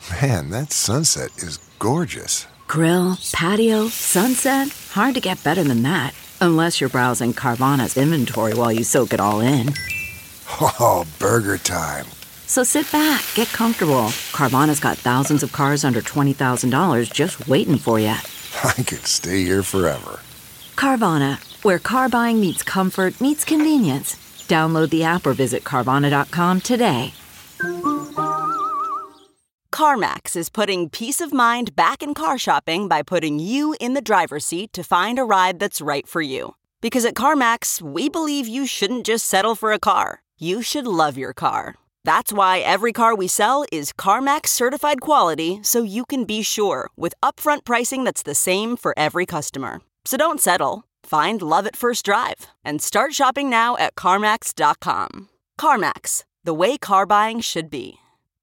Man, that sunset is gorgeous. Grill, patio, sunset. Hard to get better than that. Unless you're browsing Carvana's inventory while you soak it all in. Oh, burger time. So sit back, get comfortable. Carvana's got thousands of cars under $20,000 just waiting for you. I could stay here forever. Carvana, where car buying meets comfort meets convenience. Download the app or visit Carvana.com today. CarMax is putting peace of mind back in car shopping by putting you in the driver's seat to find a ride that's right for you. Because at CarMax, we believe you shouldn't just settle for a car. You should love your car. That's why every car we sell is CarMax certified quality, so you can be sure with upfront pricing that's the same for every customer. So don't settle. Find love at first drive and start shopping now at CarMax.com. CarMax, the way car buying should be.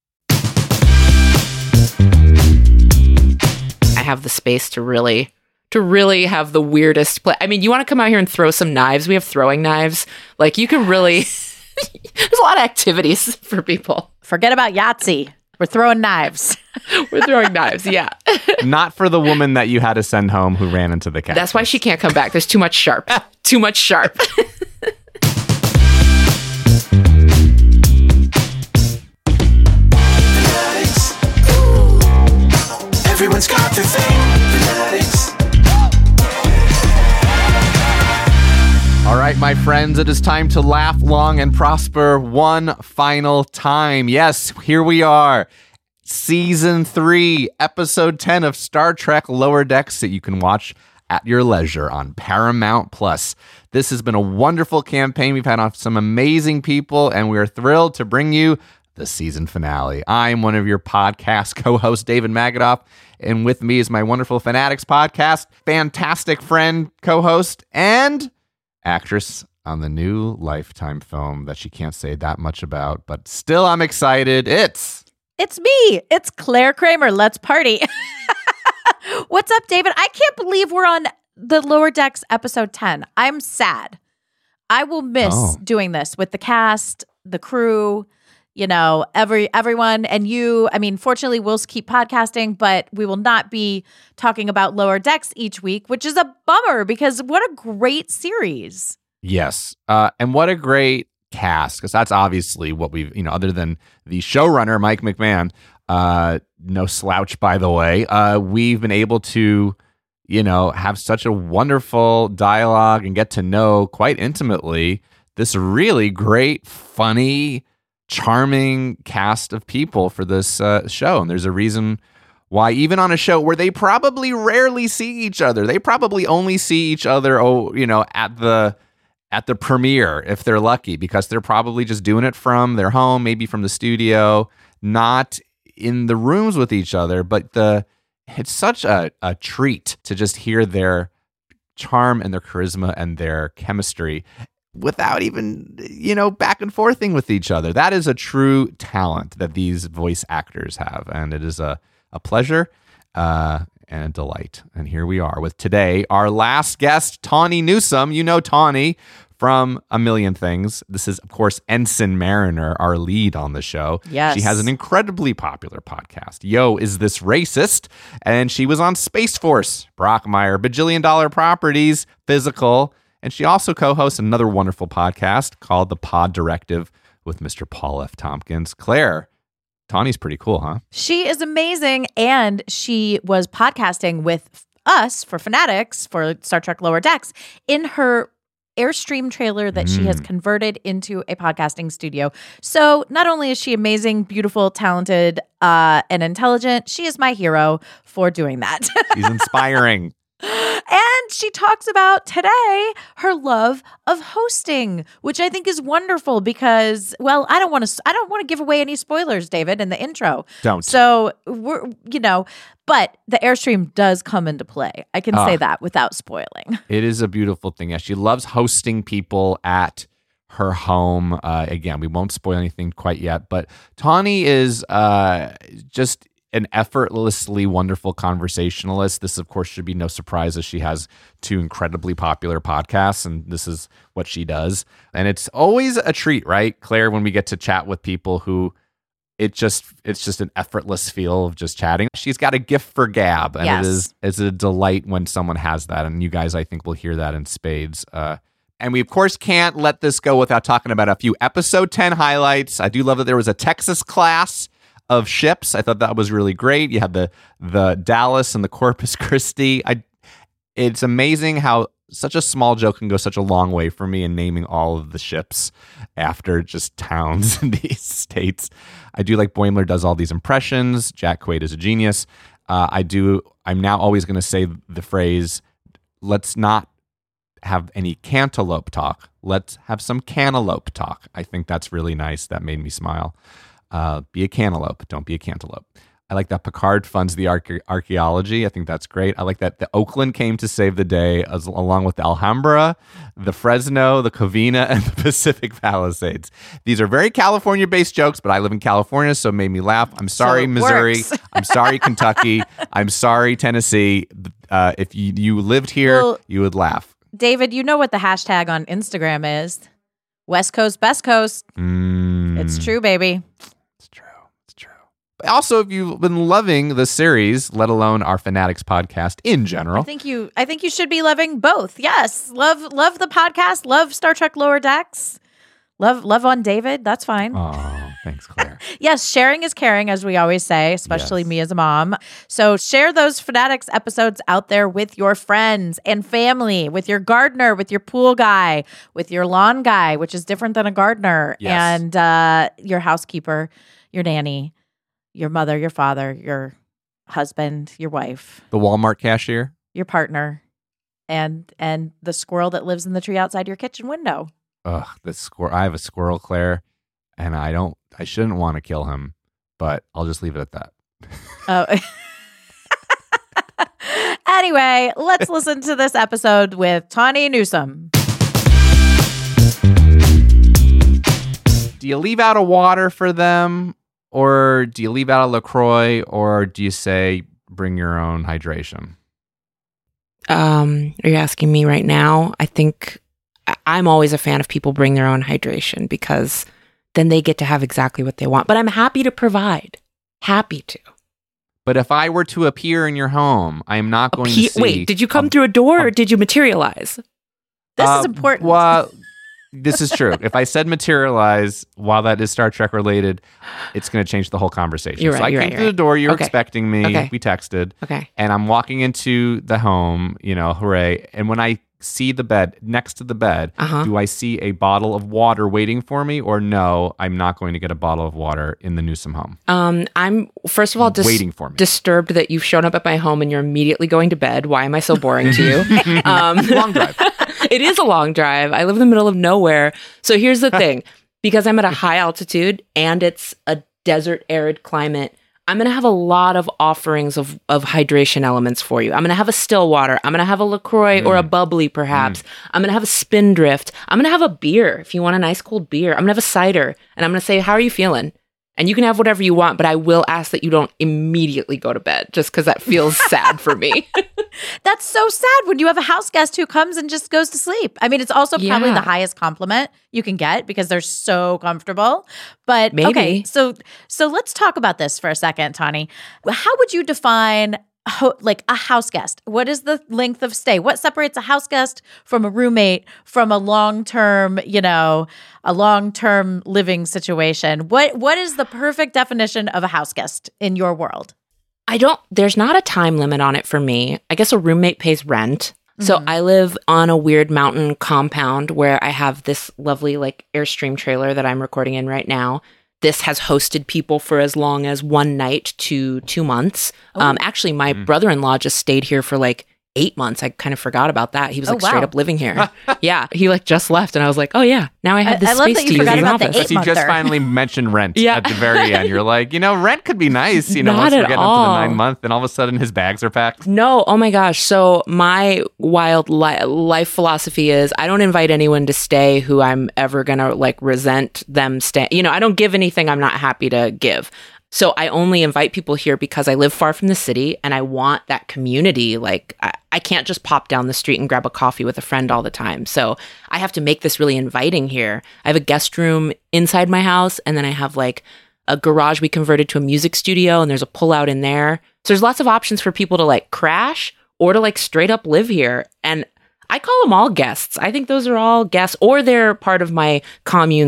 I have the space to really have the weirdest play. I mean, you want to come out here and throw some knives? We have throwing knives. Like, you can really... There's a lot of activities for people. Forget about Yahtzee. We're throwing knives. We're throwing knives, yeah. Not for the woman that you had to send home who ran into the cat. That's why she can't come back. There's too much sharp. Too much sharp. Everyone's got their thing. Fanatics. All right, my friends, it is time to laugh long and prosper one final time. Yes, here we are. Season 3, Episode 10 of Star Trek Lower Decks that you can watch at your leisure on Paramount+. This has been a wonderful campaign. We've had some amazing people, and we are thrilled to bring you the season finale. I'm one of your podcast co-hosts, David Magadoff, and with me is my wonderful Fanatics podcast, fantastic friend, co-host, and actress on the new Lifetime film that she can't say that much about, but still I'm excited. It's me. It's Claire Kramer. Let's party. What's up, David? I can't believe we're on the Lower Decks episode 10. I'm sad. I will miss doing this with the cast, the crew, you know, everyone and you. I mean, fortunately, we'll keep podcasting, but we will not be talking about Lower Decks each week, which is a bummer because what a great series. Yes. And what a great cast, because that's obviously what we've, you know, other than the showrunner, Mike McMahon, no slouch, by the way, we've been able to, you know, have such a wonderful dialogue and get to know quite intimately this really great, funny, charming cast of people for this show. And there's a reason why, even on a show where they probably rarely see each other, they probably only see each other, at the premiere if they're lucky, because they're probably just doing it from their home, maybe from the studio, not in the rooms with each other. But it's such a treat to just hear their charm and their charisma and their chemistry without even, back and forthing with each other. That is a true talent that these voice actors have. And it is a pleasure and a delight. And here we are with today, our last guest, Tawny Newsome. You know Tawny from a million things. This is, of course, Ensign Mariner, our lead on the show. Yes. She has an incredibly popular podcast, Yo, Is This Racist? And she was on Space Force, Brockmire, Bajillion Dollar Properties, Physical. And she also co-hosts another wonderful podcast called The Pod Directive with Mr. Paul F. Tompkins. Claire, Tawny's pretty cool, huh? She is amazing. And she was podcasting with us for Fanatics for Star Trek Lower Decks in her Airstream trailer that she has converted into a podcasting studio. So not only is she amazing, beautiful, talented, and intelligent, she is my hero for doing that. She's inspiring. And she talks about today her love of hosting, which I think is wonderful because, well, I don't want to give away any spoilers, David, in the intro. Don't. So but the Airstream does come into play. I can say that without spoiling. It is a beautiful thing. Yeah, she loves hosting people at her home. Again, we won't spoil anything quite yet, but Tawny is just an effortlessly wonderful conversationalist. This, of course, should be no surprise as she has 2 incredibly popular podcasts, and this is what she does. And it's always a treat, right, Claire, when we get to chat with people who it's just an effortless feel of just chatting. She's got a gift for gab, and it's a delight when someone has that. And you guys, I think, will hear that in spades. And we, of course, can't let this go without talking about a few episode 10 highlights. I do love that there was a Texas class of ships. I thought that was really great. You had the Dallas and the Corpus Christi. It's amazing how such a small joke can go such a long way for me in naming all of the ships after just towns in these states. I do like Boimler does all these impressions. Jack Quaid is a genius. I'm now always going to say the phrase, let's not have any cantaloupe talk. Let's have some cantaloupe talk. I think that's really nice. That made me smile. Be a cantaloupe. Don't be a cantaloupe. I like that Picard funds the archaeology. I think that's great. I like that the Oakland came to save the day along with the Alhambra, the Fresno, the Covina, and the Pacific Palisades. These are very California-based jokes, but I live in California, so it made me laugh. I'm sorry, Missouri. I'm sorry, Kentucky. I'm sorry, Tennessee. If you lived here, you would laugh. David, you know what the hashtag on Instagram is? West Coast, Best Coast. It's true, baby. It's true. Also, if you've been loving the series, let alone our Fanatics podcast in general, I think you should be loving both. Yes, love the podcast. Love Star Trek Lower Decks. Love on David. That's fine. Oh, thanks, Claire. Yes, sharing is caring, as we always say, especially me as a mom. So share those Fanatics episodes out there with your friends and family, with your gardener, with your pool guy, with your lawn guy, which is different than a gardener, and your housekeeper, your nanny, your mother, your father, your husband, your wife, the Walmart cashier, your partner, and the squirrel that lives in the tree outside your kitchen window. Ugh, the squirrel. I have a squirrel, Claire, and I shouldn't want to kill him, but I'll just leave it at that. Oh. Anyway, let's listen to this episode with Tawny Newsome. Do you leave out a water for them, or do you leave out a LaCroix, or do you say bring your own hydration? Are you asking me right now? I think I'm always a fan of people bring their own hydration because then they get to have exactly what they want. But I'm happy to provide. Happy to. But if I were to appear in your home, I am not going to see... Wait, did you come through a door or did you materialize? This is important. Well, this is true. If I said materialize, while that is Star Trek related, it's going to change the whole conversation. You're right, I came through the door, you were expecting me, we texted, and I'm walking into the home, hooray. And when I see the bed, next to the bed, do I see a bottle of water waiting for me, or no, I'm not going to get a bottle of water in the Newsome home? I'm, first of all, waiting for me. Disturbed that you've shown up at my home and you're immediately going to bed. Why am I so boring to you? Long drive. It is a long drive. I live in the middle of nowhere. So here's the thing. Because I'm at a high altitude and it's a desert arid climate, I'm going to have a lot of offerings of hydration elements for you. I'm going to have a still water. I'm going to have a LaCroix or a bubbly, perhaps. I'm going to have a Spindrift. I'm going to have a beer if you want a nice cold beer. I'm going to have a cider. And I'm going to say, how are you feeling? And you can have whatever you want, but I will ask that you don't immediately go to bed just because that feels sad for me. That's so sad when you have a house guest who comes and just goes to sleep. I mean, it's also probably the highest compliment you can get because they're so comfortable. But okay, so let's talk about this for a second, Tawny. How would you define like a house guest? What is the length of stay? What separates a house guest from a roommate from a long-term, a long-term living situation? What is the perfect definition of a house guest in your world? There's not a time limit on it for me. I guess a roommate pays rent. So I live on a weird mountain compound where I have this lovely Airstream trailer that I'm recording in right now. This has hosted people for as long as 1 night to 2 months. Actually, my brother-in-law just stayed here for 8 months. I kind of forgot about that. He was straight up living here. Yeah, he just left, and I was like, oh yeah, now I have this space to use as an office. He just finally mentioned rent at the very end. You're like, rent could be nice. Not once we're at getting all. up to the 9 month, and all of a sudden his bags are packed. No, oh my gosh. So my wild life philosophy is I don't invite anyone to stay who I'm ever gonna resent them staying. I don't give anything I'm not happy to give. So I only invite people here because I live far from the city and I want that community. I can't just pop down the street and grab a coffee with a friend all the time. So I have to make this really inviting here. I have a guest room inside my house, and then I have a garage we converted to a music studio, and there's a pull-out in there. So there's lots of options for people to like crash or to like straight up live here. And I call them all guests. I think those are all guests, or they're part of my commune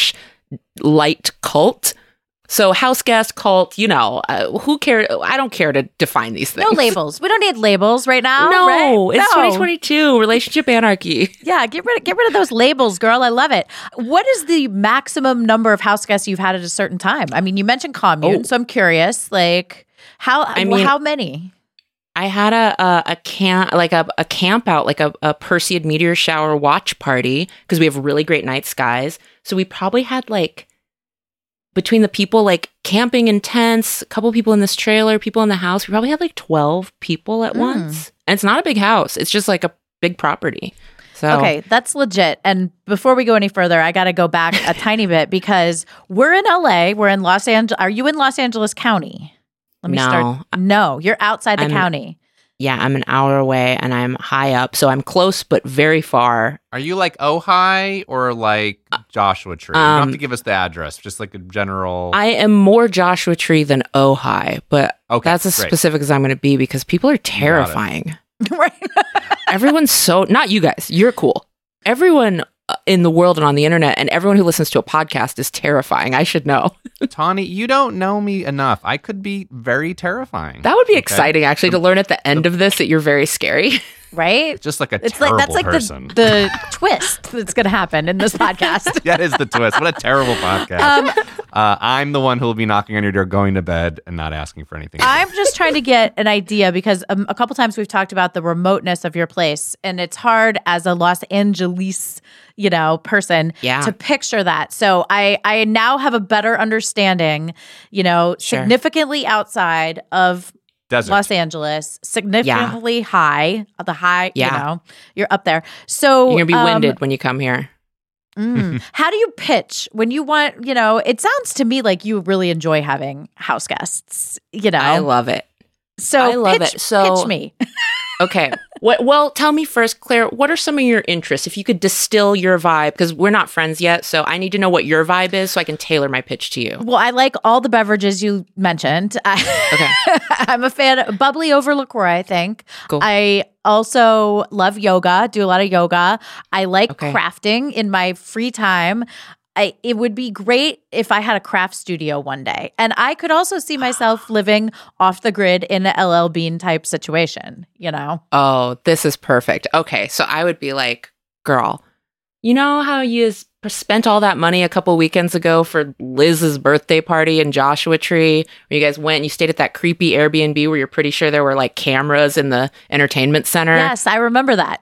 / light cult. So house guest, cult, who cares? I don't care to define these things. No labels. We don't need labels right now. No, right? It's 2022. Relationship anarchy. Yeah, get rid of those labels, girl. I love it. What is the maximum number of house guests you've had at a certain time? I mean, you mentioned commune, so I'm curious. Like, how many? I had a camp out, like a Perseid meteor shower watch party, because we have really great night skies. So we probably had like, between the people like camping in tents, a couple people in this trailer, people in the house, we probably had like 12 people at once. And it's not a big house. It's just like a big property. So Okay, that's legit. And before we go any further, I got to go back a tiny bit, because we're in LA. We're in Los Angeles. Are you in Los Angeles County? Let me start. No, you're outside the county. Yeah, I'm an hour away and I'm high up. So I'm close, but very far. Are you like Ojai or like Joshua Tree? You don't have to give us the address, just like a general. I am more Joshua Tree than Ojai, but that's as great. specific as I'm going to be, because people are terrifying. Right. Everyone's so, not you guys, you're cool. Everyone in the world and on the internet and everyone who listens to a podcast is terrifying. I should know. Tawny, you don't know me enough. I could be very terrifying. That would be exciting, actually, to learn at the end of this that you're very scary. Right? Just like it's terrible like that's like person. the twist that's going to happen in this podcast. That is the twist. What a terrible podcast. I'm the one who will be knocking on your door, going to bed, and not asking for anything. I'm just trying to get an idea, because a couple times we've talked about the remoteness of your place, and it's hard as a Los Angeles, person to picture that. So I now have a better understanding, significantly outside of Desert. Los Angeles, significantly high, you're up there. So You're going to be winded when you come here. How do you pitch when you want, it sounds to me like you really enjoy having house guests, I love it. So I love it. So pitch me. Okay. Well, tell me first, Claire, what are some of your interests? If you could distill your vibe, because we're not friends yet, so I need to know what your vibe is so I can tailor my pitch to you. Well, I like all the beverages you mentioned. Okay. I'm a fan of bubbly over LaCroix, I think. Cool. I also love yoga, do a lot of yoga. I like crafting in my free time. It would be great if I had a craft studio one day. And I could also see myself living off the grid in an LL Bean type situation, Oh, this is perfect. Okay, so I would be like, girl, you know how you spent all that money a couple weekends ago for Liz's birthday party in Joshua Tree, where you guys went and you stayed at that creepy Airbnb where you're pretty sure there were like cameras in the entertainment center? Yes, I remember that.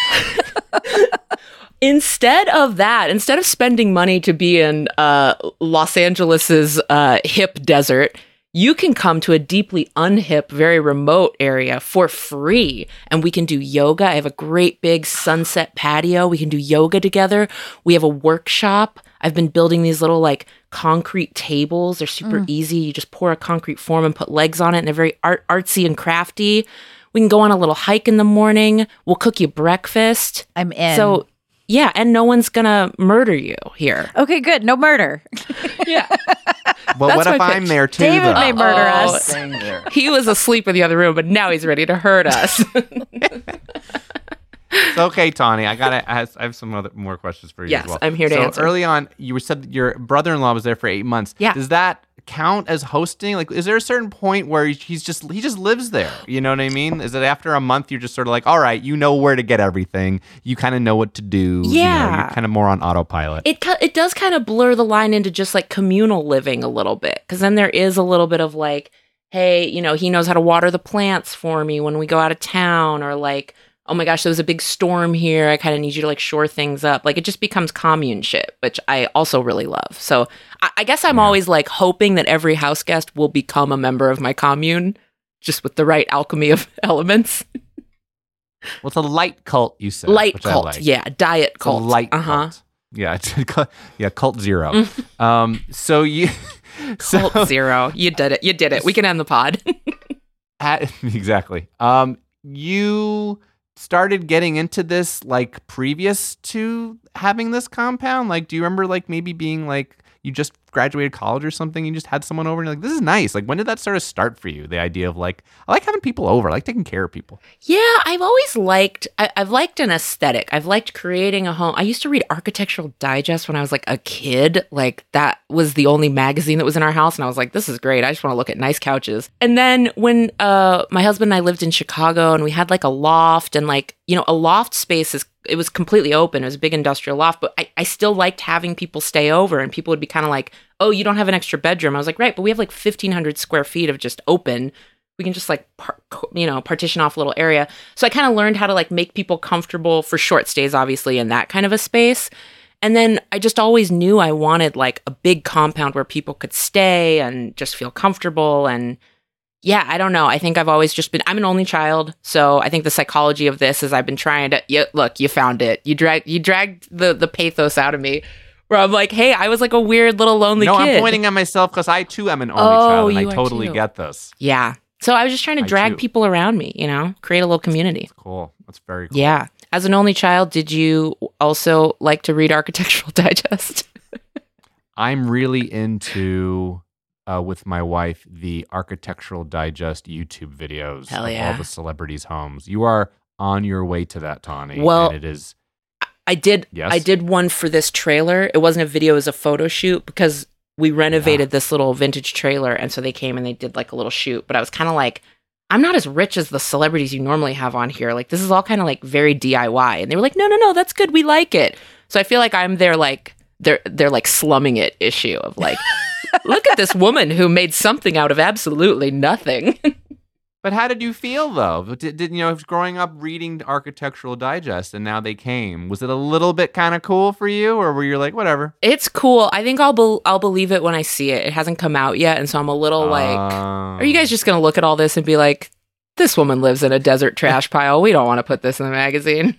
Instead of spending money to be in Los Angeles's hip desert, you can come to a deeply unhip, very remote area for free. And we can do yoga. I have a great big sunset patio. We can do yoga together. We have a workshop. I've been building these little like concrete tables. They're super easy. You just pour a concrete form and put legs on it, and they're very artsy and crafty. We can go on a little hike in the morning. We'll cook you breakfast. I'm in. So yeah, and no one's gonna murder you here. Okay, good. No murder. Yeah. Well, what if my I'm pitch. there too? David though? may murder us. He was asleep in the other room, but now he's ready to hurt us. So, okay, Tawny, I have some more questions for you Yes, as well. I'm here to answer. So early on, you said that your brother-in-law was there for 8 months. Yeah. Does that count as hosting? Like, is there a certain point where he just lives there? You know what I mean? Is it after a month you're just sort of like, all right, you know where to get everything. You kind of know what to do. Yeah. You're kind of more on autopilot. It does kind of blur the line into just like communal living a little bit, because then there is a little bit of like, hey, he knows how to water the plants for me when we go out of town, or like, oh my gosh, there was a big storm here. I kind of need you to like shore things up. Like it just becomes commune shit, which I also really love. So I guess I'm always like hoping that every house guest will become a member of my commune, just with the right alchemy of elements. Well, it's a light cult, you said. Light which cult, I like. yeah, diet It's cult. a light cult. Yeah, cult zero. So you Cult zero. You did it. We can end the pod. Exactly. You started getting into this like previous to having this compound? Like, do you remember like maybe being like you just graduated college or something, you just had someone over and you're like, this is nice. Like, when did that sort of start for you? The idea of like, I like having people over. I like taking care of people. Yeah, I've always liked, I've liked an aesthetic. I've liked creating a home. I used to read Architectural Digest when I was like a kid. Like that was the only magazine that was in our house. And I was like, this is great. I just want to look at nice couches. And then when my husband and I lived in Chicago and we had like a loft and like, you know, a loft space it was completely open. It was a big industrial loft, but I still liked having people stay over and people would be kind of like, oh, you don't have an extra bedroom. I was like, right, but we have like 1,500 square feet of just open. We can just like, partition off a little area. So I kind of learned how to like make people comfortable for short stays, obviously, in that kind of a space. And then I just always knew I wanted like a big compound where people could stay and just feel comfortable. And yeah, I don't know. I think I've always just been, I'm an only child. So I think the psychology of this is I've been trying to, look, you found it. You dragged the pathos out of me where I'm like, hey, I was like a weird little lonely kid. No, I'm pointing at myself because I too am an only child and I totally get this. Yeah. So I was just trying to drag people around me, you know, create a little community. That's cool. That's very cool. Yeah. As an only child, did you also like to read Architectural Digest? I'm really into, with my wife, the Architectural Digest YouTube videos of all the celebrities' homes. You are on your way to that, Tawny. Well, and it is. I did one for this trailer. It wasn't a video, it was a photo shoot because we renovated this little vintage trailer. And so they came and they did like a little shoot. But I was kind of like, I'm not as rich as the celebrities you normally have on here. Like, this is all kind of like very DIY. And they were like, no, that's good. We like it. So I feel like I'm their like, they're like slumming it issue of like, look at this woman who made something out of absolutely nothing. But how did you feel though? Did you know, growing up reading Architectural Digest and now they came, was it a little bit kind of cool for you, or were you like, whatever? It's cool. I think I'll believe it when I see it. It hasn't come out yet, and so I'm a little like, are you guys just gonna look at all this and be like, this woman lives in a desert trash pile. We don't want to put this in the magazine.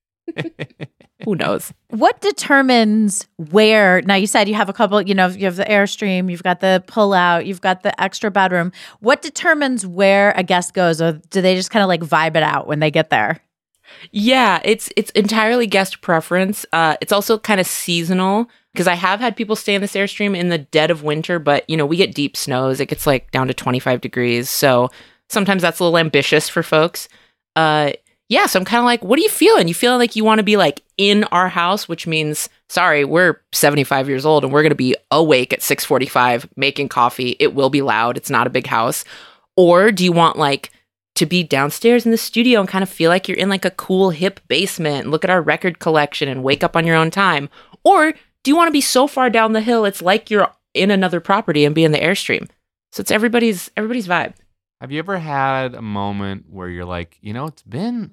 Who knows? What determines where? Now, you said you have a couple, you know, you have the Airstream, you've got the pull-out, you've got the extra bedroom. What determines where a guest goes, or do they just kind of like vibe it out when they get there? Yeah, it's entirely guest preference. It's also kind of seasonal because I have had people stay in this Airstream in the dead of winter, but, you know, we get deep snows. It gets like down to 25 degrees. So sometimes that's a little ambitious for folks. Yeah, so I'm kind of like, what are you feeling? You feeling like you want to be like in our house, which means, sorry, we're 75 years old and we're going to be awake at 6:45 making coffee. It will be loud. It's not a big house. Or do you want like to be downstairs in the studio and kind of feel like you're in like a cool hip basement and look at our record collection and wake up on your own time? Or do you want to be so far down the hill it's like you're in another property and be in the Airstream? So it's everybody's vibe. Have you ever had a moment where you're like, you know, it's been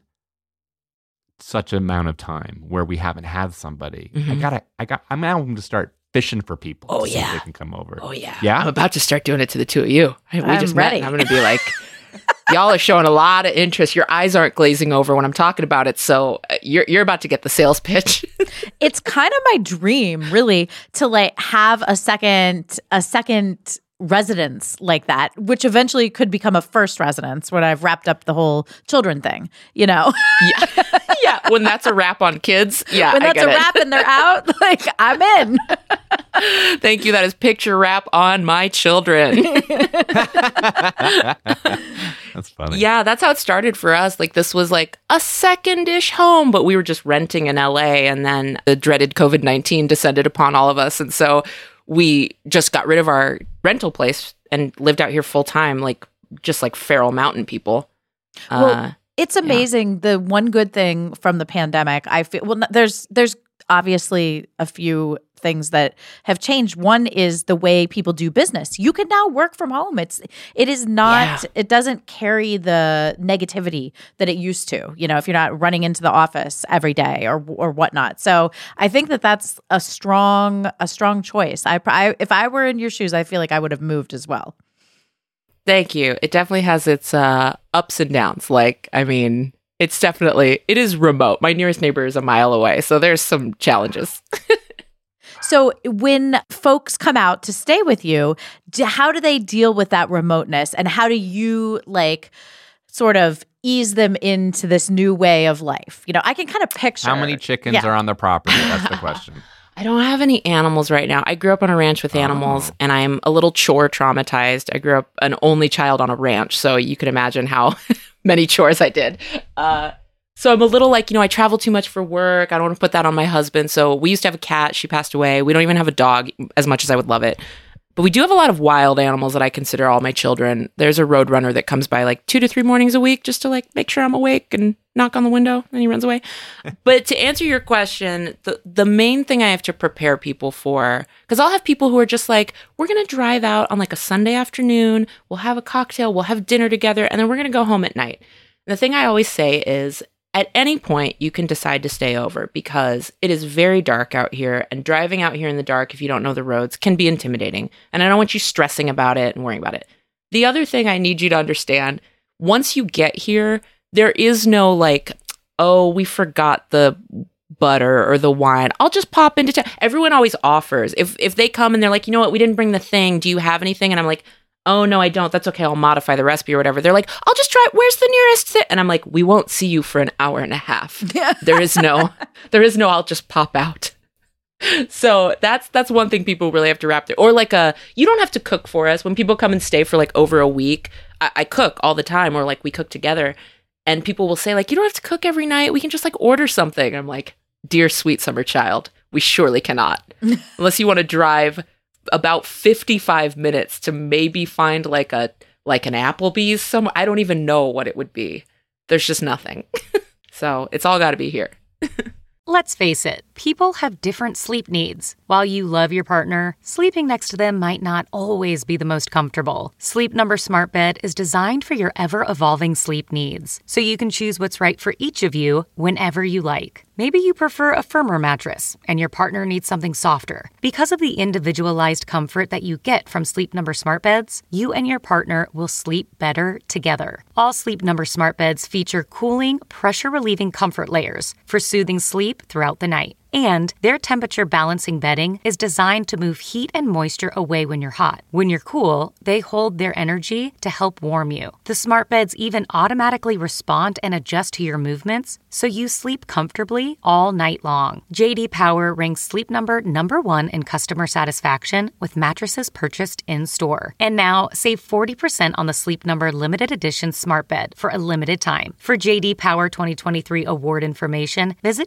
such an amount of time where we haven't had somebody. Mm-hmm. I'm now going to start fishing for people to see if yeah. they can come over. Oh, yeah. Yeah? I'm about to start doing it to the two of you. We just ready. met and I'm going to be like, y'all are showing a lot of interest. Your eyes aren't glazing over when I'm talking about it. So you're about to get the sales pitch. It's kind of my dream, really, to like have a second residence like that, which eventually could become a first residence when I've wrapped up the whole children thing, you know? Yeah, when that's a wrap on kids. Yeah, when that's a wrap and they're out, like, I'm in. Thank you. That is picture wrap on my children. That's funny. Yeah, that's how it started for us. Like, this was like a second-ish home, but we were just renting in LA, and then the dreaded COVID-19 descended upon all of us. And so we just got rid of our rental place and lived out here full time, like just like feral mountain people. Well, it's amazing. The one good thing from the pandemic, I feel, well, there's obviously a few things that have changed. One is the way people do business. You can now work from home. It is not, it doesn't carry the negativity that it used to, you know, if you're not running into the office every day or whatnot. So I think that that's a strong choice. If I were in your shoes, I feel like I would have moved as well. Thank you. It definitely has its ups and downs. Like, I mean, it is remote. My nearest neighbor is a mile away. So there's some challenges. So when folks come out to stay with you, how do they deal with that remoteness? And how do you like sort of ease them into this new way of life? You know, I can kind of picture. How many chickens are on the property? That's the question. I don't have any animals right now. I grew up on a ranch with animals, and I'm a little chore traumatized. I grew up an only child on a ranch, so you can imagine how many chores I did. So I'm a little like, I travel too much for work. I don't want to put that on my husband. So we used to have a cat. She passed away. We don't even have a dog, as much as I would love it. But we do have a lot of wild animals that I consider all my children. There's a roadrunner that comes by like 2 to 3 mornings a week just to like make sure I'm awake and knock on the window, and he runs away. But to answer your question, the main thing I have to prepare people for, because I'll have people who are just like, we're going to drive out on like a Sunday afternoon, we'll have a cocktail, we'll have dinner together, and then we're going to go home at night. And the thing I always say is, at any point, you can decide to stay over because it is very dark out here, and driving out here in the dark, if you don't know the roads, can be intimidating. And I don't want you stressing about it and worrying about it. The other thing I need you to understand, once you get here, there is no like, oh, we forgot the butter or the wine. I'll just pop into town. Everyone always offers. If they come and they're like, you know what, we didn't bring the thing. Do you have anything? And I'm like, oh, no, I don't. That's okay. I'll modify the recipe or whatever. They're like, I'll just try. Where's the nearest thing? And I'm like, we won't see you for an hour and a half. There is no, I'll just pop out. So that's one thing people really have to wrap their, or like you don't have to cook for us. When people come and stay for like over a week, I cook all the time, or like we cook together, and people will say like, you don't have to cook every night. We can just like order something. I'm like, dear sweet summer child, we surely cannot. Unless you want to drive about 55 minutes to maybe find like an Applebee's somewhere. I don't even know what it would be. There's just nothing. So it's all got to be here. Let's face it, people have different sleep needs. While you love your partner, sleeping next to them might not always be the most comfortable. Sleep Number Smart Bed is designed for your ever-evolving sleep needs, so you can choose what's right for each of you whenever you like. Maybe you prefer a firmer mattress and your partner needs something softer. Because of the individualized comfort that you get from Sleep Number Smart Beds, you and your partner will sleep better together. All Sleep Number Smart Beds feature cooling, pressure-relieving comfort layers for soothing sleep throughout the night. And their temperature balancing bedding is designed to move heat and moisture away when you're hot. When you're cool, they hold their energy to help warm you. The smart beds even automatically respond and adjust to your movements, so you sleep comfortably all night long. JD Power ranks Sleep Number #1 in customer satisfaction with mattresses purchased in-store. And now, save 40% on the Sleep Number limited edition smart bed for a limited time. For JD Power 2023 award information, visit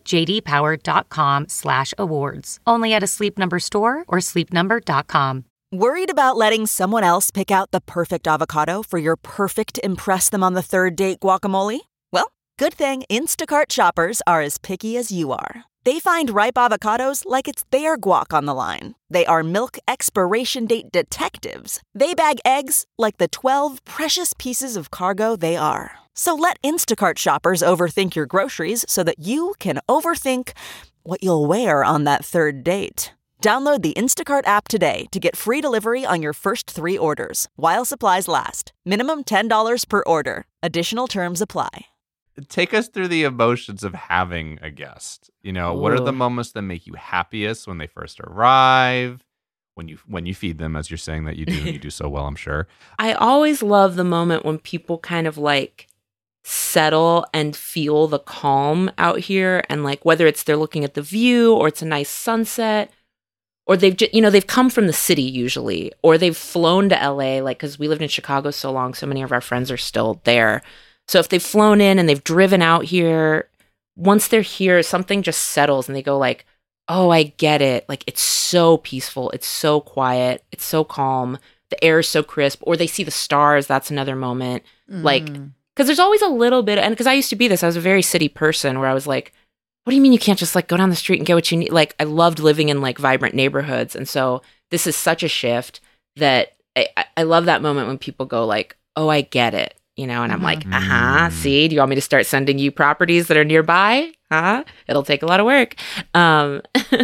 jdpower.com/awards. Only at a Sleep Number store or sleepnumber.com. Worried about letting someone else pick out the perfect avocado for your perfect impress them on the third date guacamole? Well, good thing Instacart shoppers are as picky as you are. They find ripe avocados like it's their guac on the line. They are milk expiration date detectives. They bag eggs like the 12 precious pieces of cargo they are. So let Instacart shoppers overthink your groceries so that you can overthink what you'll wear on that third date. Download the Instacart app today to get free delivery on your first 3 orders, while supplies last. Minimum $10 per order. Additional terms apply. Take us through the emotions of having a guest. What are the moments that make you happiest when they first arrive? When you feed them, as you're saying that you do, and you do so well, I'm sure. I always love the moment when people kind of like settle and feel the calm out here, and like whether it's they're looking at the view or it's a nice sunset, or they've they've come from the city usually, or they've flown to LA, like because we lived in Chicago so long, so many of our friends are still there. So if they've flown in and they've driven out here, once they're here, something just settles and they go like, oh, I get it. Like it's so peaceful, it's so quiet, it's so calm, the air is so crisp, or they see the stars. That's another moment. Like, because there's always a little bit, and because I used to be this, I was a very city person where I was like, what do you mean you can't just like go down the street and get what you need? Like I loved living in like vibrant neighborhoods. And so this is such a shift that I love that moment when people go like, oh, I get it. And I'm like, see, do you want me to start sending you properties that are nearby? It'll take a lot of work. And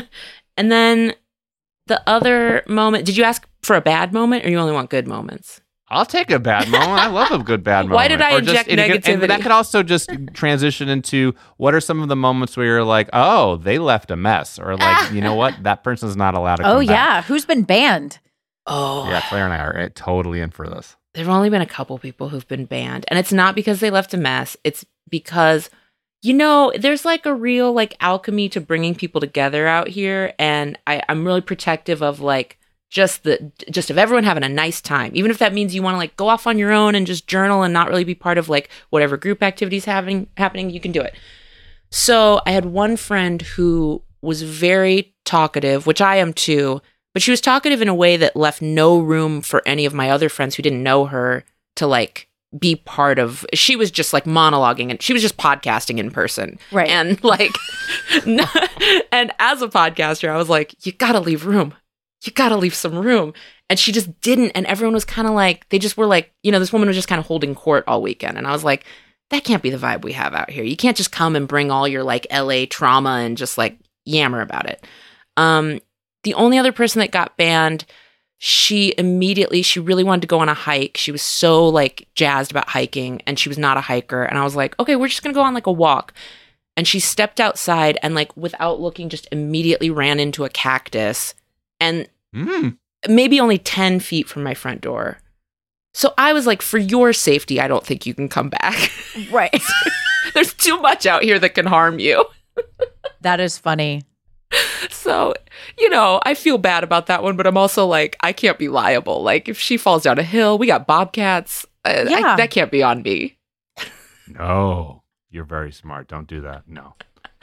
then the other moment, did you ask for a bad moment or you only want good moments? I'll take a bad moment. I love a good bad moment. Why did I inject negativity? And that could also just transition into what are some of the moments where you're like, oh, they left a mess, or like, you know what, that person's not allowed to come back. Yeah, who's been banned? Oh, yeah, Claire and I are totally in for this. There've only been a couple people who've been banned, and it's not because they left a mess. It's because There's like a real like alchemy to bringing people together out here, and I'm really protective of like just of everyone having a nice time, even if that means you want to like go off on your own and just journal and not really be part of like whatever group activities happening. You can do it. So I had one friend who was very talkative, which I am too, but she was talkative in a way that left no room for any of my other friends who didn't know her to like be part of. She was just like monologuing, and she was just podcasting in person. Right. And like, and as a podcaster, I was like, you gotta leave room. You gotta leave some room. And she just didn't. And everyone was kind of like, they just were like, this woman was just kind of holding court all weekend. And I was like, that can't be the vibe we have out here. You can't just come and bring all your like LA trauma and just like yammer about it. The only other person that got banned, she really wanted to go on a hike. She was so like jazzed about hiking, and she was not a hiker. And I was like, okay, we're just going to go on like a walk. And she stepped outside and like without looking, just immediately ran into a cactus and maybe only 10 feet from my front door. So I was like, for your safety, I don't think you can come back. Right. There's too much out here that can harm you. That is funny. So, I feel bad about that one, but I'm also like, I can't be liable. Like, if she falls down a hill, we got bobcats. That can't be on me. No, you're very smart. Don't do that. No.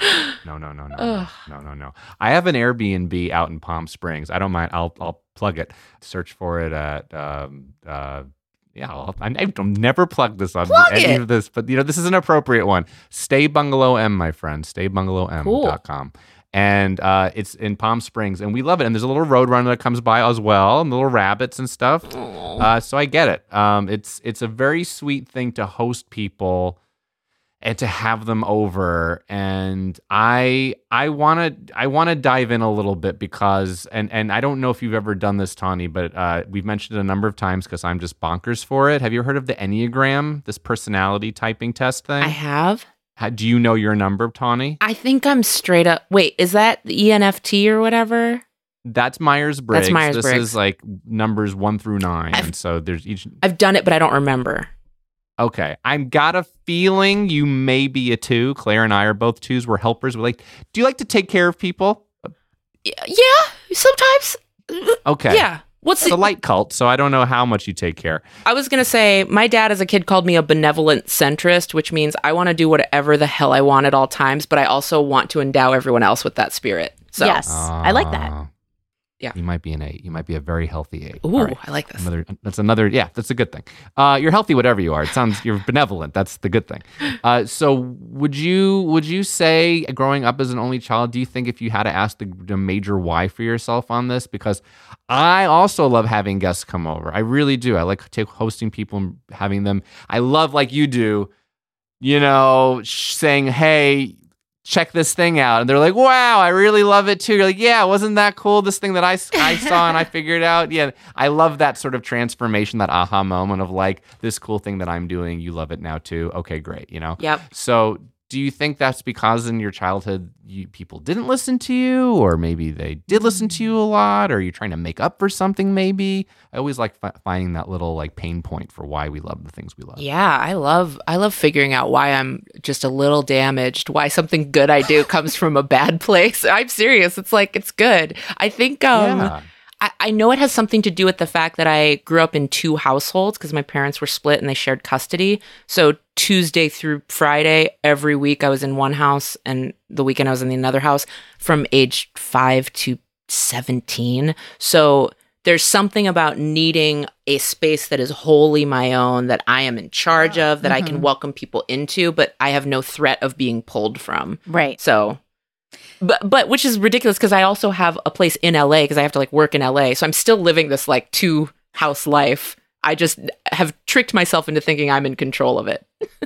No. I have an Airbnb out in Palm Springs. I don't mind. I'll plug it. Search for it at I'll never plug this on any of this, but this is an appropriate one. Stay Bungalow M, my friend. StayBungalowM.com. Cool. And it's in Palm Springs, and we love it. And there's a little roadrunner that comes by as well, and little rabbits and stuff. So I get it. It's a very sweet thing to host people and to have them over. And I want to dive in a little bit because and I don't know if you've ever done this, Tawny, but we've mentioned it a number of times because I'm just bonkers for it. Have you heard of the Enneagram, this personality typing test thing? I have. Do you know your number, Tawny? I think I'm straight up. Wait, is that the ENFT or whatever? That's Myers-Briggs. That's Myers-Briggs. This is like numbers 1 through 9. And so there's each. I've done it, but I don't remember. Okay. I've got a feeling you may be a 2. Claire and I are both 2s. We're helpers. Do you like to take care of people? Yeah, sometimes. Okay. Yeah. It's a light cult, so I don't know how much you take care. I was going to say, my dad as a kid called me a benevolent centrist, which means I want to do whatever the hell I want at all times, but I also want to endow everyone else with that spirit. So, yes, I like that. Yeah. You might be an 8. You might be a very healthy 8. Ooh, right. I like this. That's a good thing. You're healthy, whatever you are. You're benevolent. That's the good thing. So would you say, growing up as an only child, do you think if you had to ask the major why for yourself on this? Because I also love having guests come over. I really do. I like hosting people and having them. I love, like you do, saying, hey, check this thing out. And they're like, wow, I really love it too. You're like, yeah, wasn't that cool? This thing that I saw and I figured out. Yeah, I love that sort of transformation, that aha moment of like, this cool thing that I'm doing, you love it now too. Okay, great, Yep. So do you think that's because in your childhood people didn't listen to you, or maybe they did listen to you a lot, or you're trying to make up for something maybe? I always like finding that little like pain point for why we love the things we love. Yeah, I love figuring out why I'm just a little damaged, why something good I do comes from a bad place. I'm serious. It's like, it's good. I think I know it has something to do with the fact that I grew up in 2 households because my parents were split and they shared custody. So Tuesday through Friday, every week I was in one house and the weekend I was in the other house from age 5 to 17. So there's something about needing a space that is wholly my own, that I am in charge of, that I can welcome people into, but I have no threat of being pulled from. Right. So... But which is ridiculous because I also have a place in LA because I have to like work in LA. So I'm still living this like 2 house life. I just have tricked myself into thinking I'm in control of it.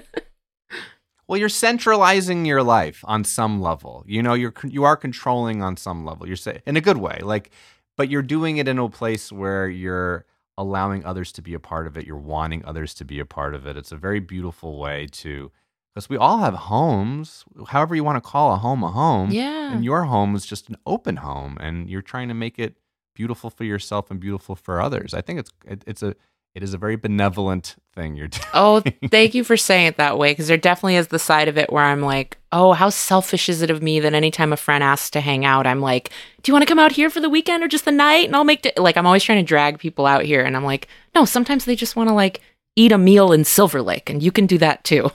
Well, you're centralizing your life on some level. You are controlling on some level. You're saying in a good way, but you're doing it in a place where you're allowing others to be a part of it. You're wanting others to be a part of it. It's a very beautiful way to. Because we all have homes, however you want to call a home. Yeah. And your home is just an open home, and you're trying to make it beautiful for yourself and beautiful for others. I think It is a very benevolent thing you're doing. Oh, thank you for saying it that way, because there definitely is the side of it where I'm like, oh, how selfish is it of me that anytime a friend asks to hang out, I'm like, do you want to come out here for the weekend or just the night? And I'll make like, I'm always trying to drag people out here. And I'm like, no, sometimes they just want to like eat a meal in Silver Lake, and you can do that too.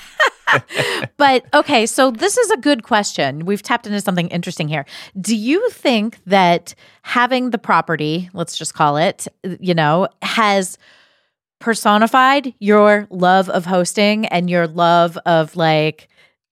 But okay, so this is a good question. We've tapped into something interesting here. Do you think that having the property, let's just call it, has personified your love of hosting and your love of like,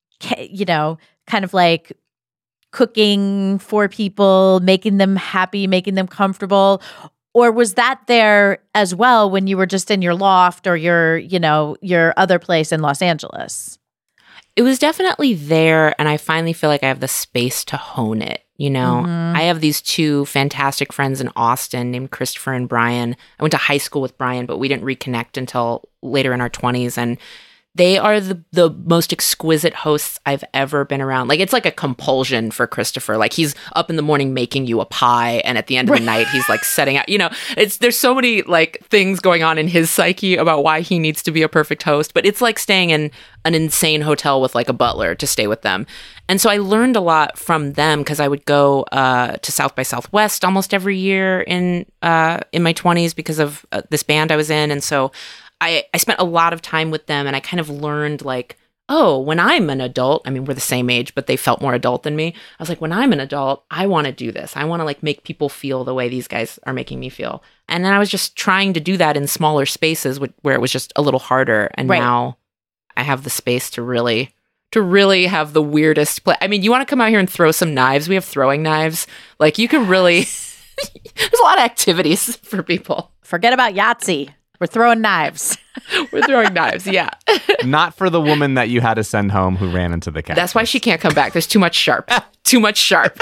kind of like cooking for people, making them happy, making them comfortable? Or was that there as well when you were just in your loft or your other place in Los Angeles? It was definitely there, and I finally feel like I have the space to hone it. I have these two fantastic friends in Austin named Christopher and Brian. I went to high school with Brian, but we didn't reconnect until later in our 20s, and they are the most exquisite hosts I've ever been around. Like, it's like a compulsion for Christopher. Like, he's up in the morning making you a pie, and at the end of the night, he's like setting out. There's so many like things going on in his psyche about why he needs to be a perfect host. But it's like staying in an insane hotel with like a butler to stay with them. And so I learned a lot from them because I would go to South by Southwest almost every year in my 20s because of this band I was in, and so I spent a lot of time with them, and I kind of learned like, oh, when I'm an adult, I mean, we're the same age, but they felt more adult than me. I was like, when I'm an adult, I want to do this. I want to like make people feel the way these guys are making me feel. And then I was just trying to do that in smaller spaces where it was just a little harder. And now I have the space to really have the weirdest play. I mean, you want to come out here and throw some knives? We have throwing knives. Like, you can really, there's a lot of activities for people. Forget about Yahtzee. We're throwing knives. We're throwing knives, yeah. Not for the woman that you had to send home who ran into the cat. That's why she can't come back. There's too much sharp. Too much sharp.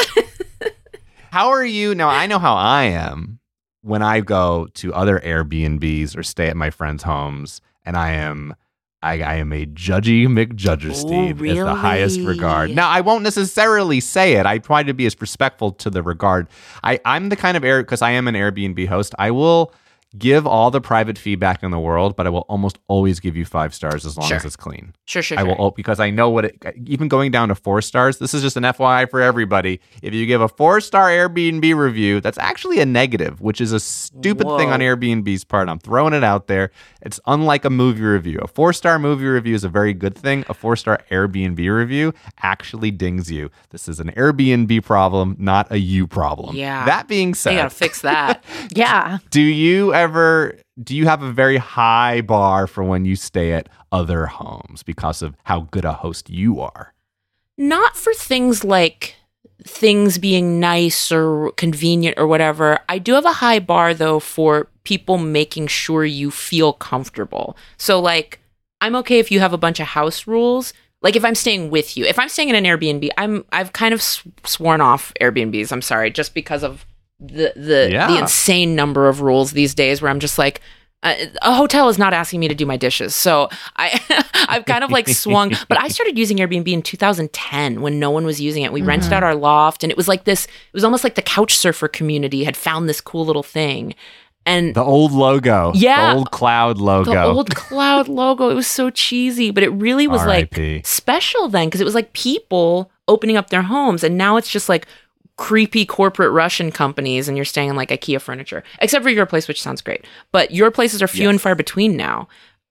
How are you? Now, I know how I am when I go to other Airbnbs or stay at my friends' homes, and I am a judgy McJudgersteed really? Is the highest regard. Now, I won't necessarily say it. I try to be as respectful to the regard. I'm the kind of because I am an Airbnb host, I will give all the private feedback in the world, but I will almost always give you 5 stars as long as it's clean. Sure. I will, because I know even going down to 4 stars, this is just an FYI for everybody. If you give a 4-star Airbnb review, that's actually a negative, which is a stupid thing on Airbnb's part. I'm throwing it out there. It's unlike a movie review. A 4-star movie review is a very good thing. A 4-star Airbnb review actually dings you. This is an Airbnb problem, not a you problem. Yeah. That being said, you gotta fix that. Yeah. Do you have a very high bar for when you stay at other homes because of how good a host you are? Not for things like things being nice or convenient or whatever. I do have a high bar, though, for people making sure you feel comfortable. So, like, I'm okay if you have a bunch of house rules. Like, if I'm staying with you. If I'm staying in an Airbnb, I've kind of sworn off Airbnbs, I'm sorry, just because of the insane number of rules these days where I'm just like, a hotel is not asking me to do my dishes. So I've kind of like swung, but I started using Airbnb in 2010 when no one was using it. We rented out our loft, and it was like this, it was almost like the couch surfer community had found this cool little thing. And the old logo. Yeah. The old cloud logo. The old cloud logo. It was so cheesy, but it really was R.I.P. like special then, because it was like people opening up their homes, and now it's just like creepy corporate Russian companies, and you're staying in like IKEA furniture, except for your place, which sounds great. But your places are few and far between now.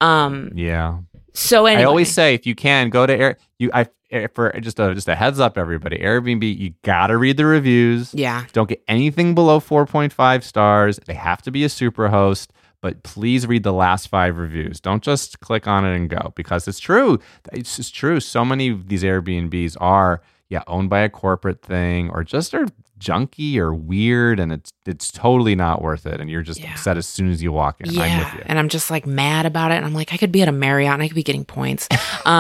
Yeah. So anyway, I always say, if you can go to for just a heads up, everybody, Airbnb, you gotta read the reviews. Yeah. Don't get anything below 4.5 stars. They have to be a super host. But please read the last 5 reviews. Don't just click on it and go, because it's true. It's just true. So many of these Airbnbs are owned by a corporate thing, or just are junky or weird, and it's totally not worth it. And you're just upset as soon as you walk in. Yeah, I'm with you. and I'm just like mad about it. And I'm like, I could be at a Marriott and I could be getting points.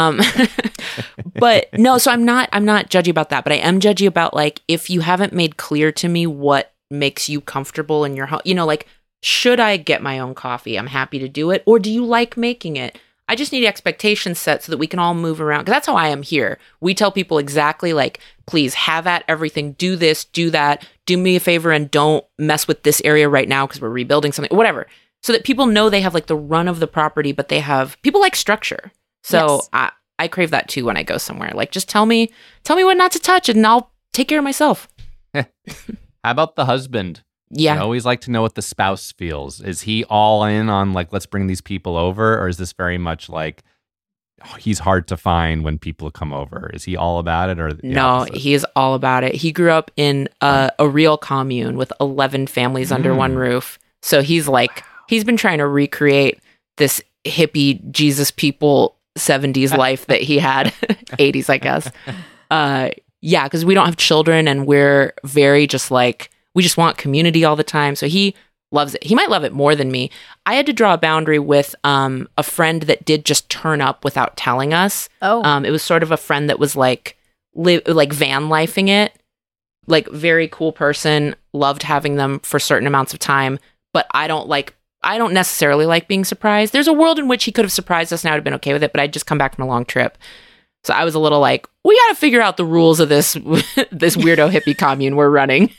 But no, so I'm not judgy about that. But I am judgy about, like, if you haven't made clear to me what makes you comfortable in your home, like, should I get my own coffee? I'm happy to do it. Or do you like making it? I just need expectations set so that we can all move around. Because that's how I am here. We tell people exactly, like, please have at everything. Do this, do that. Do me a favor and don't mess with this area right now because we're rebuilding something. Whatever. so that people know they have like the run of the property, but people like structure. So Yes. I crave that too when I go somewhere. Like, just tell me what not to touch, and I'll take care of myself. How about the husband? Yeah. I always like to know what the spouse feels. Is he all in on like, let's bring these people over? Or is this very much like, he's hard to find when people come over? Is he all about it? Or the No, opposite? he is all about it. He grew up in a real commune with 11 families under one roof. So he's been trying to recreate this hippie Jesus people 70s life that he had, 80s, I guess. Yeah, because we don't have children and we're very just like, we just want community all the time. So he loves it. He might love it more than me. I had to draw a boundary with a friend that did just turn up without telling us. Oh. It was sort of a friend that was like van lifing it. Like, very cool person, loved having them for certain amounts of time, but I don't necessarily like being surprised. There's a world in which he could have surprised us and I would have been okay with it, but I'd just come back from a long trip. So I was a little like, we got to figure out the rules of this weirdo hippie commune we're running.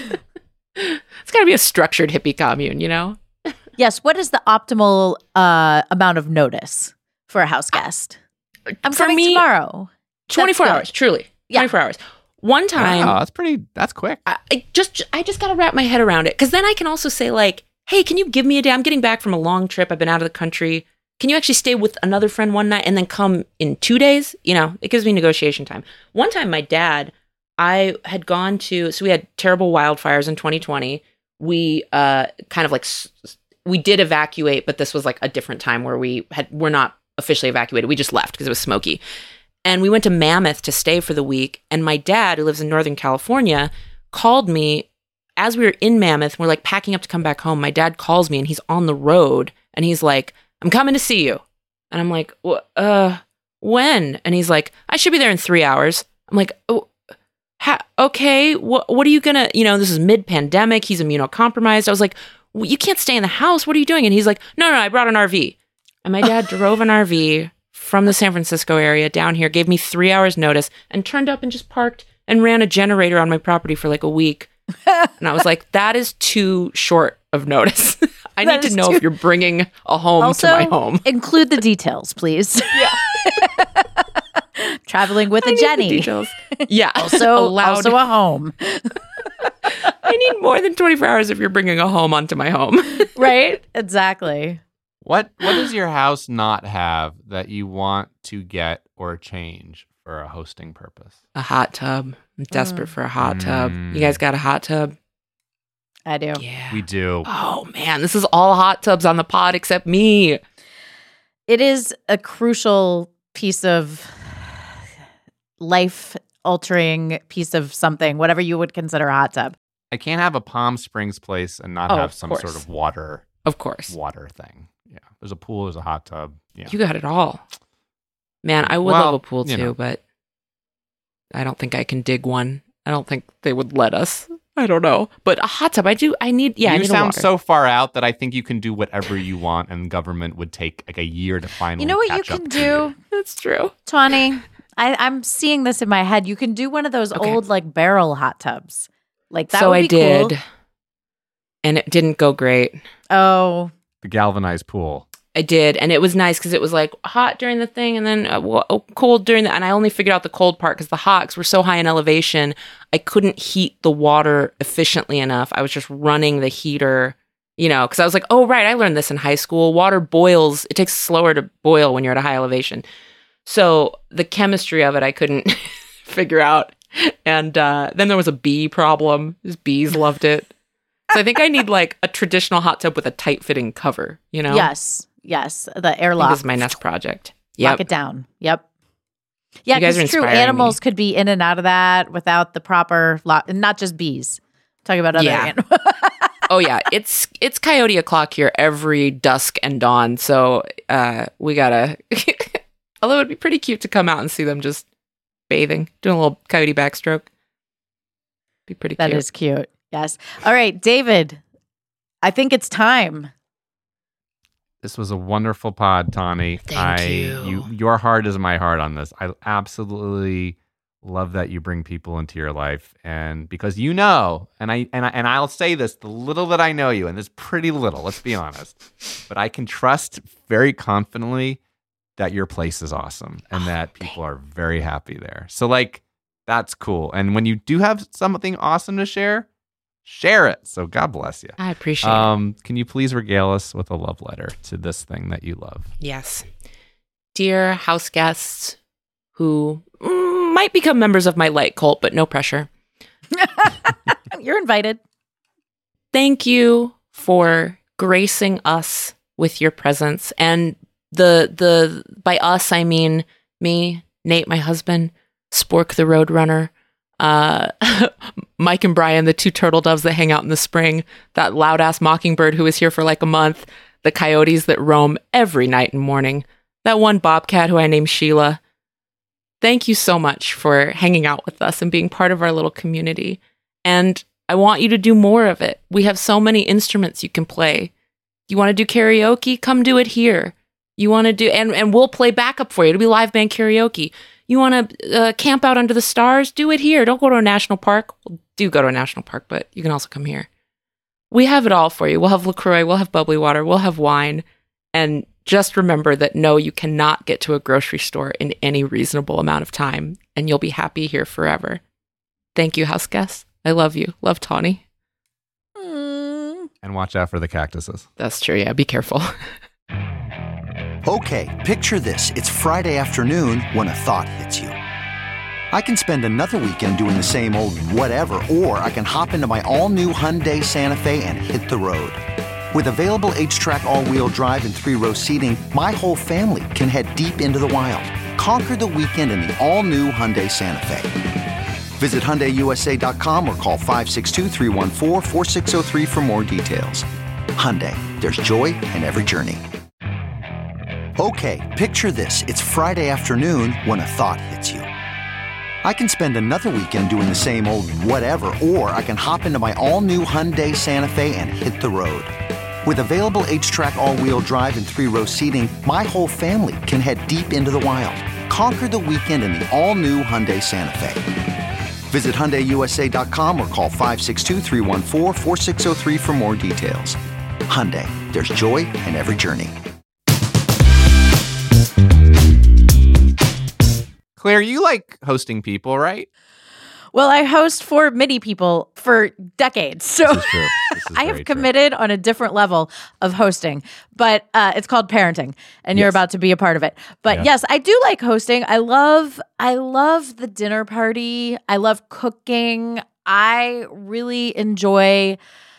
It's got to be a structured hippie commune, you know? Yes. What is the optimal amount of notice for a house guest? I'm For coming me, tomorrow. 24 That's good. hours, truly. Yeah. 24 hours. One time, Wow, that's quick. I just got to wrap my head around it. Because then I can also say like, hey, can you give me a day? I'm getting back from a long trip. I've been out of the country. Can you actually stay with another friend one night and then come in 2 days? You know, it gives me negotiation time. One time, my dad, I had gone to, so we had terrible wildfires in 2020. We we did evacuate, but this was like a different time where we're not officially evacuated. We just left because it was smoky. And we went to Mammoth to stay for the week. And my dad, who lives in Northern California, called me as we were in Mammoth. We're like packing up to come back home. My dad calls me and he's on the road and he's like, I'm coming to see you. And I'm like, when? And he's like, I should be there in 3 hours. I'm like, oh, okay, what are you gonna, this is mid-pandemic. He's immunocompromised. I was like, well, you can't stay in the house. What are you doing? And he's like, no, I brought an RV. And my dad drove an RV from the San Francisco area down here, gave me 3 hours notice, and turned up and just parked and ran a generator on my property for like a week. And I was like, that is too short of notice. I need to know if you're bringing a home Also, to my home. include the details, please. Yeah. Traveling with I a need the Jenny. details. Yeah. Also allowed. a home. I need more than 24 hours if you're bringing a home onto my home. Right? Exactly. What does your house not have that you want to get or change for a hosting purpose? A hot tub. I'm desperate for a hot tub. You guys got a hot tub? I do. Yeah. We do. Oh, man. This is all hot tubs on the pod except me. It is a crucial piece of life-altering piece of something, whatever you would consider a hot tub. I can't have a Palm Springs place and not Oh, have of some course. sort of water Of course. thing. Yeah. There's a pool, there's a hot tub. Yeah. You got it all. Man, I would Well, love a pool you too, know. but I don't think I can dig one. I don't think they would let us. I don't know. But a hot tub, I need you a sound water. so far out that I think you can do whatever you want, and government would take like a year to finally. You know what you catch up can to do, That's true. Tawny? I'm seeing this in my head. You can do one of those Okay. old like barrel hot tubs. Like that So would I be did. cool. And it didn't go great. Oh, The galvanized pool. I did, and it was nice because it was like hot during the thing, and then cold during the. And I only figured out the cold part because the hots were so high in elevation, I couldn't heat the water efficiently enough. I was just running the heater, because I was like, oh right, I learned this in high school. Water boils; it takes slower to boil when you're at a high elevation. So the chemistry of it, I couldn't figure out. And then there was a bee problem. These bees loved it. So I think I need like a traditional hot tub with a tight-fitting cover. yes. The I think airlock. this is my next project. Lock Yep. it down. Yep. Yeah, You guys because are true, inspiring animals me. could be in and out of that without the proper lock, and not just bees. Talking about other Yeah. animals. Oh yeah, it's coyote o'clock here every dusk and dawn. So we gotta. Although it'd be pretty cute to come out and see them just bathing, doing a little coyote backstroke. Be pretty That cute. is cute. Yes. All right, David. I think it's time. This was a wonderful pod, Tawny. Thank you. Your heart is my heart on this. I absolutely Love that you bring people into your life, and because you know, and I'll say this: the little that I know you, and there's pretty little. Let's be honest, but I can trust very confidently that your place is awesome and that people are very happy there. So like, that's cool. And when you do have something awesome to share it. So God bless you. I appreciate it. Can you please regale us with a love letter to this thing that you love? Yes. Dear house guests who might become members of my light cult, but no pressure. You're invited. Thank you for gracing us with your presence. And the by us, I mean me, Nate, my husband, Spork the Roadrunner, Mike and Brian, the two turtle doves that hang out in the spring, that loud ass mockingbird who was here for like a month, the coyotes that roam every night and morning, that one bobcat who I named Sheila. Thank you so much for hanging out with us and being part of our little community. And I want you to do more of it. We have so many instruments you can play. You want to do karaoke? Come do it here. You want to do, and we'll play backup for you. It'll be live band karaoke. You want to camp out under the stars? Do it here. Don't go to a national park. Well, do go to a national park, but you can also come here. We have it all for you. We'll have LaCroix. We'll have bubbly water. We'll have wine. And just remember that no, you cannot get to a grocery store in any reasonable amount of time, and you'll be happy here forever. Thank you, house guests. I love you. Love Tawny. And watch out for the cactuses. That's true. Yeah, be careful. Okay, picture this. It's Friday afternoon when a thought hits you. I can spend another weekend doing the same old whatever, or I can hop into my all-new Hyundai Santa Fe and hit the road. With available H-Track all-wheel drive and 3-row seating, my whole family can head deep into the wild. Conquer the weekend in the all-new Hyundai Santa Fe. Visit HyundaiUSA.com or call 562-314-4603 for more details. Hyundai, there's joy in every journey. Okay, picture this. It's Friday afternoon when a thought hits you. I can spend another weekend doing the same old whatever, or I can hop into my all-new Hyundai Santa Fe and hit the road. With available H-Track all-wheel drive and 3-row seating, my whole family can head deep into the wild. Conquer the weekend in the all-new Hyundai Santa Fe. Visit HyundaiUSA.com or call 562-314-4603 for more details. Hyundai, there's joy in every journey. Claire, you like hosting people, right? Well, I host for MIDI people for decades. So This is true. This is I very have committed on a different level of hosting, but it's called parenting, and you're Yes. about to be a part of it. But Yeah. yes, I do like hosting. I love the dinner party. I love cooking. I really enjoy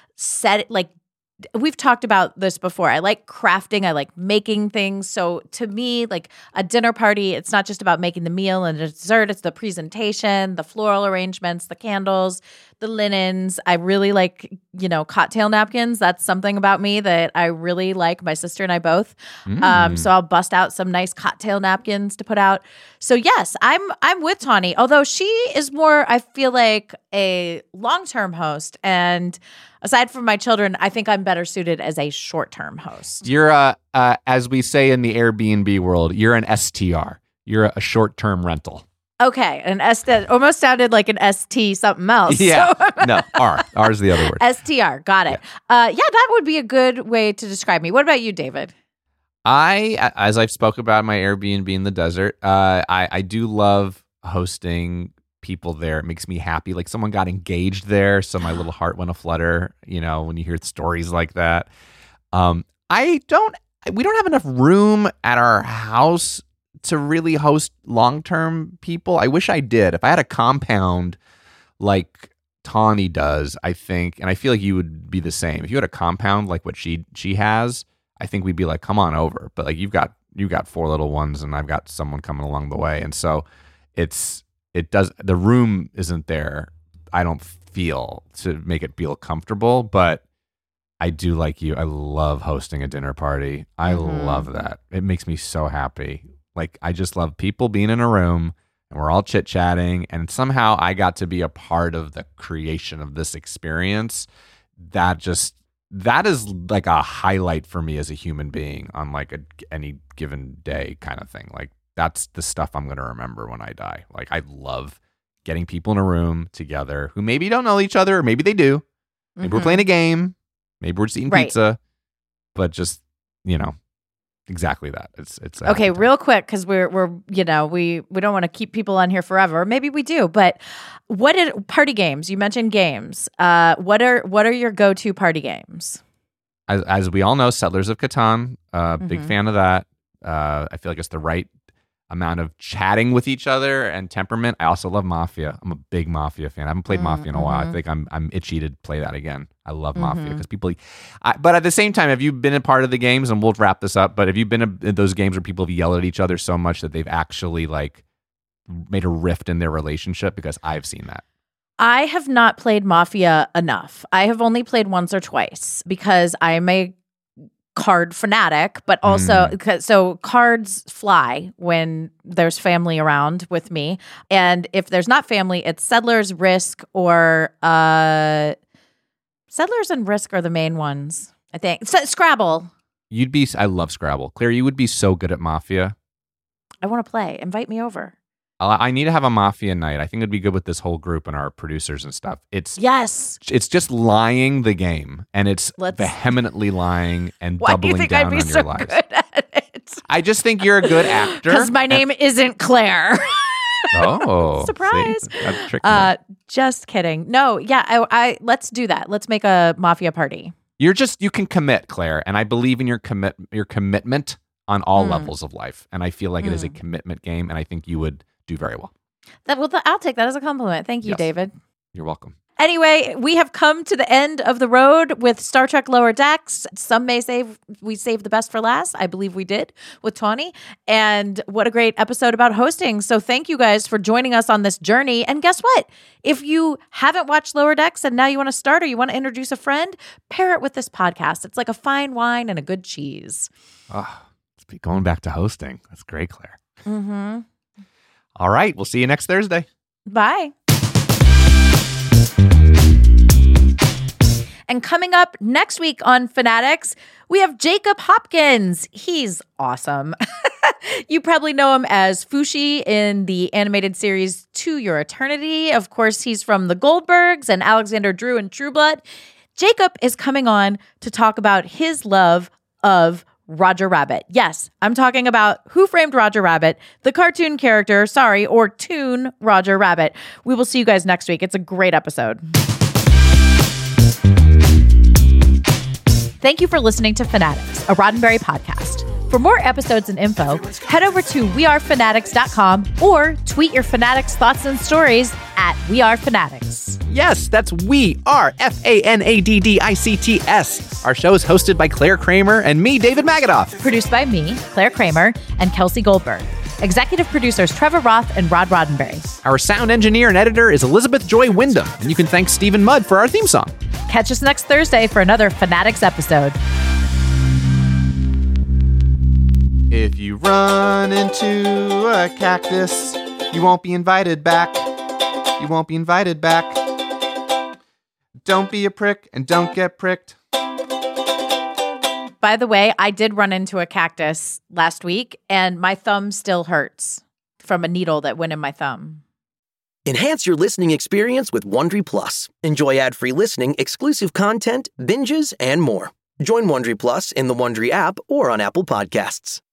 we've talked about this before. I like crafting. I like making things. So to me, like a dinner party, it's not just about making the meal and the dessert. It's the presentation, the floral arrangements, the candles, the linens. I really like, cocktail napkins. That's something about me that I really like. My sister and I both. So I'll bust out some nice cocktail napkins to put out. So yes, I'm with Tawny, although she is more, I feel like, a long-term host. And aside from my children, I think I'm better suited as a short-term host. You're, as we say in the Airbnb world, you're an STR. You're a short-term rental. Okay, an that almost sounded like an ST something else. Yeah, So- no, R. R is the other word. STR, got it. Yeah, that would be a good way to describe me. What about you, David? As I've spoke about my Airbnb in the desert, I do love hosting people there. It makes me happy. Like someone got engaged there, so my little heart went aflutter. When you hear stories like that. We don't have enough room at our house to really host long-term people. I wish I did. If I had a compound like Tawny does, I think, and I feel like you would be the same. If you had a compound like what she has, I think we'd be like, come on over. But like you've got 4 little ones, and I've got someone coming along the way, and so the room isn't there. I don't feel to make it feel comfortable, but I do like you. I love hosting a dinner party. I love that. It makes me so happy. Like I just love people being in a room and we're all chit chatting, and somehow I got to be a part of the creation of this experience. That is like a highlight for me as a human being on like any given day kind of thing. Like that's the stuff I'm going to remember when I die. Like I love getting people in a room together who maybe don't know each other, or maybe they do. Maybe we're playing a game. Maybe we're just eating pizza. But just, exactly that. It's okay. Real quick, because we're we don't want to keep people on here forever. Maybe we do. But party games? You mentioned games. What are your go-to party games? As we all know, Settlers of Catan. Big fan of that. I feel like it's the right amount of chatting with each other and temperament. I also love Mafia. I'm a big Mafia fan. I haven't played Mafia in a while. I think I'm itchy to play that again. I love Mafia because people. But at the same time, have you been a part of the games? And we'll wrap this up. But have you been in those games where people have yelled at each other so much that they've actually made a rift in their relationship? Because I've seen that. I have not played Mafia enough. I have only played once or twice because I'm a card fanatic, but also so cards fly when there's family around with me, and if there's not family, it's Settlers, Risk, or Settlers and Risk are the main ones, I think. Scrabble. I love Scrabble. Claire, you would be so good at Mafia. I want to play. Invite me over. I need to have a Mafia night. I think it'd be good with this whole group and our producers and stuff. It's just lying the game, and it's vehemently lying and doubling down on your lies. Good at it? I just think you're a good actor. Because my name isn't Claire. Oh, surprise! See, just kidding. No, yeah, I let's do that. Let's make a Mafia party. You can commit, Claire, and I believe in your commitment on all levels of life, and I feel like it is a commitment game, and I think you would do very well. I'll take that as a compliment. Thank you, yes. David. You're welcome. Anyway, we have come to the end of the road with Star Trek Lower Decks. Some may say we saved the best for last. I believe we did with Tawny. And what a great episode about hosting. So thank you guys for joining us on this journey. And guess what? If you haven't watched Lower Decks and now you want to start or you want to introduce a friend, pair it with this podcast. It's like a fine wine and a good cheese. Oh, it's going back to hosting. That's great, Claire. Mm-hmm. All right. We'll see you next Thursday. Bye. And coming up next week on Fanatics, we have Jacob Hopkins. He's awesome. You probably know him as Fushi in the animated series To Your Eternity. Of course, he's from The Goldbergs and Alexander Drew in True Blood. Jacob is coming on to talk about his love of Roger Rabbit. Yes, I'm talking about Who Framed Roger Rabbit, the cartoon character, or Toon Roger Rabbit. We will see you guys next week. It's a great episode. Thank you for listening to Fanatics, a Roddenberry podcast. For more episodes and info, head over to wearefanatics.com or tweet your Fanatics thoughts and stories at wearefanatics. Yes, that's We Are, FANADDICTS. Our show is hosted by Claire Kramer and me, David Magadoff. Produced by me, Claire Kramer, and Kelsey Goldberg. Executive producers Trevor Roth and Rod Roddenberry. Our sound engineer and editor is Elizabeth Joy Wyndham, and you can thank Stephen Mudd for our theme song. Catch us next Thursday for another Fanatics episode. If you run into a cactus, you won't be invited back. You won't be invited back. Don't be a prick and don't get pricked. By the way, I did run into a cactus last week, and my thumb still hurts from a needle that went in my thumb. Enhance your listening experience with Wondery Plus. Enjoy ad-free listening, exclusive content, binges, and more. Join Wondery Plus in the Wondery app or on Apple Podcasts.